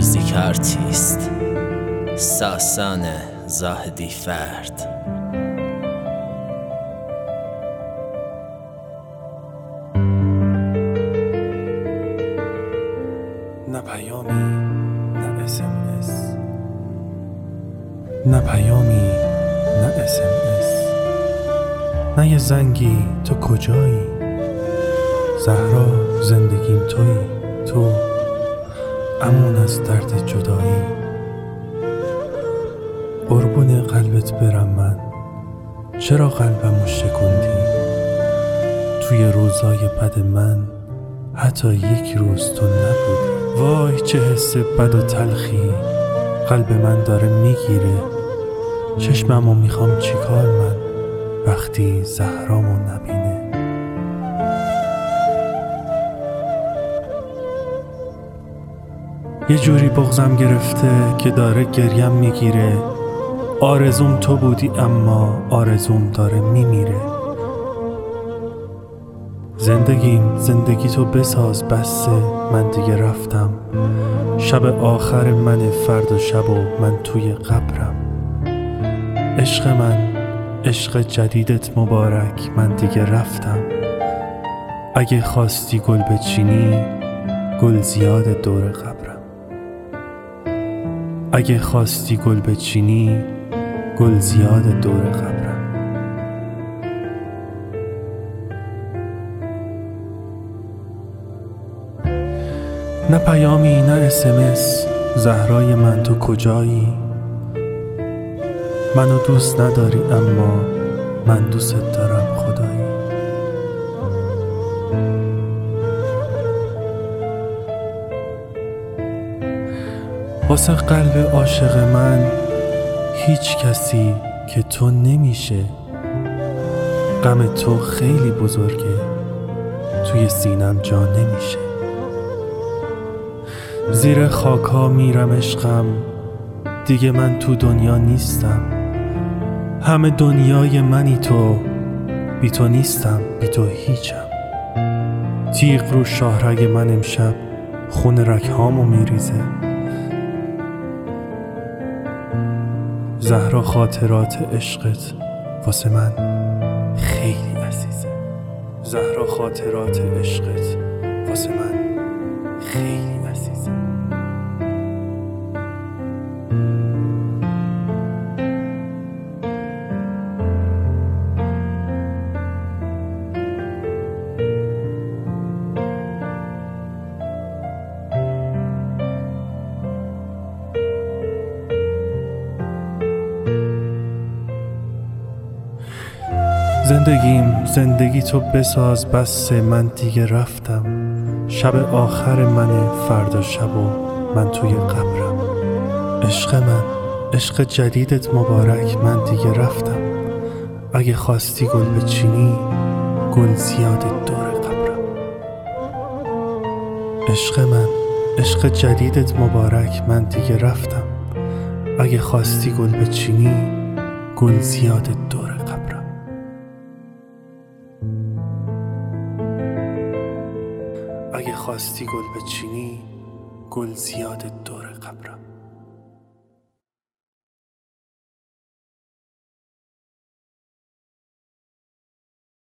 موزیک آرتیست ساسان زاهدی فرد. نه پیامی نه SMS، نه پیامی نه SMS، نه یه زنگی تو کجایی؟ زهرا زندگیم تویی، تو امون از درد جدایی. قربون قلبت برم من، چرا قلبمو شکندی؟ توی روزای بد من حتی یک روز تو نبودی. وای چه حس بد و تلخی قلب من داره میگیره. چشممو میخوام چیکار من وقتی زهرامو نبینه. یه جوری بغضم گرفته که داره گریم میگیره. آرزوم تو بودی اما آرزوم داره میمیره. زندگی تو بساز بسه، من دیگه رفتم. شب آخر من فردا شب و من توی قبرم. عشق من، عشق جدیدت مبارک، من دیگه رفتم. اگه خواستی گل بچینی گل زیاد دور قبرم. اگه خواستی گل بچینی گل زیاد دور قبرم. نه پیامی نه SMS، زهرای من تو کجایی؟ منو دوست نداری اما من دوست دارم خدایی. واسه قلب عاشق من هیچ کسی که تو نمیشه. غم تو خیلی بزرگه، توی سینم جا نمیشه. زیر خاکا میرم عشقم، دیگه من تو دنیا نیستم. همه دنیای منی تو، بی تو نیستم، بی تو هیچم. تیغ رو شاهرگ من امشب خون رگهامو میریزه. زهرا خاطرات عشقت واسه من خیلی عزیزه. زهرا خاطرات عشقت واسه من خیلی عزیزه. زندگی تو بساز بسه، من دیگه رفتم. شب آخر من فردا شب و من توی قبرم. عشق من، عشق جدیدت مبارک، من دیگه رفتم. اگه خواستی گل بچینی گل زیاد دور قبرم. عشق من، عشق جدیدت مبارک، من دیگه رفتم. اگه خواستی گل بچینی گل زیاد دور قبرم. اگه خواستی گل بچینی گل زیاد دور قبرم.